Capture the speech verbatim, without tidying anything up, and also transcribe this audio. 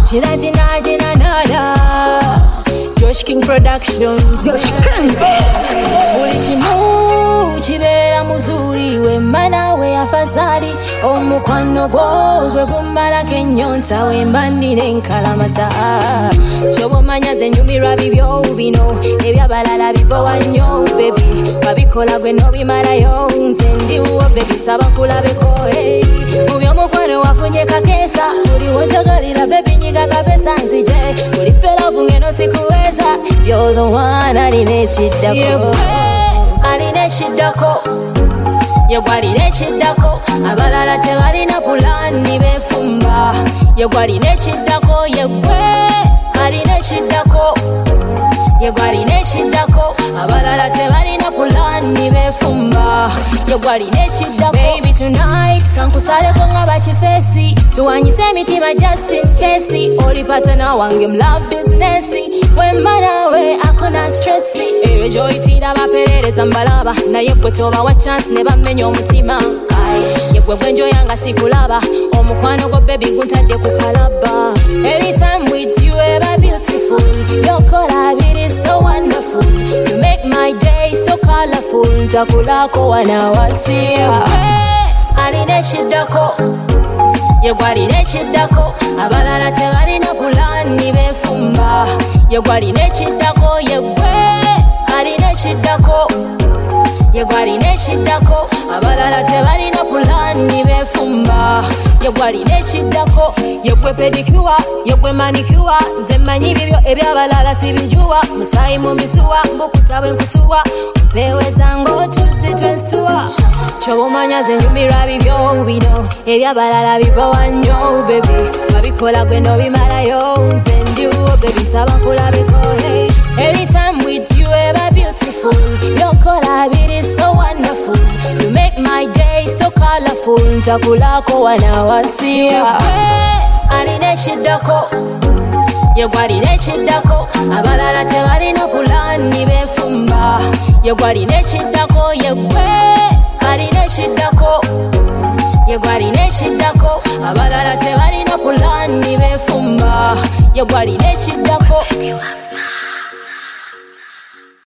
China China China nada Josh King Productions Josh King Ulichimu chibera muzuri we mana we afazali omukwano gwo gwe gumala kenyonta we mbandire nkalamata chobo manyaze nyumirwa bibyo bino ebyabalala bibowa nnyo baby wabikola gwe no bimalayo nze ndiwo baby saba kulabeko hey mubyo mukwano wafunye kakesa uri wonjagalira baby nyiga kabesa nzije uri pela bungeno sikuweza you're the one aline chidako aline chidako yegwaline chidako abalala tebalina pulani befumba yegwaline chidako yegwe aline chidako yegwaline chidako abalala tebalina pulani befumba yegwaline chidako baby tonight kankusale ko ngaba chifesi tuwanyise mitima just in case oli partner wange love business wemana we akona stress ewe joy tira bapeleleza mbalaba na yegwe toba wa chance ne bamenyo omutima ai yegwe gwenjo yanga sikulaba omukwano go baby guntadde ku kalaba anytime with you ever beautiful your color is so wonderful you make my day so colorful ntakulako wana wasia aline chidako yegwaline chidako abalala tebalina pulani befumba yegwaline chidako yegwe aline chidako yegwaline chidako abalala tebalina pulani befumba yegwaline chidako yegwe pedicure yegwe manicure nze manyi bibyo ebyabalala sibijuwa musayi mu misuwa mbukutawe nkusuwa mpeweza ngo tuzi twensuwa chobumanya ze nyumirwa bibyo bino ebyabalala bibowa nnyo baby wabikola gwe no bimalayo nze ndiwo baby saba kulabeko hey anytime with you ever beautiful your color is so wonderful you make my day so colorful ntakulako wana wasia aline chidako yegwaline chidako abalala tebalina pulani befumba yegwaline chidako yegwe aline chidako yegwaline chidako abalala tebalina pulani befumba yegwaline chidako